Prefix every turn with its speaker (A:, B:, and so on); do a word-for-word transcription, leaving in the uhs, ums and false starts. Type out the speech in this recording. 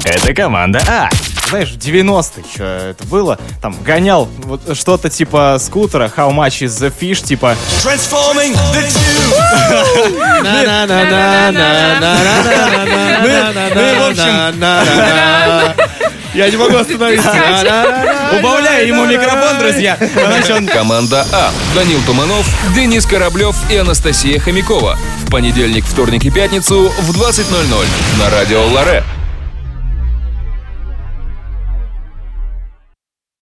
A: Это команда А.
B: Знаешь, в девяностых это было. Там гонял вот что-то типа скутера. How much is the fish? Типа...
C: Transforming the tube.
B: Ну и в общем... Я не могу остановиться. Убавляю ему микрофон, друзья.
D: Команда А. Данил Туманов, Денис Кораблев и Анастасия Хомякова. В понедельник, вторник и пятницу в двадцать ноль ноль на радио Ларе.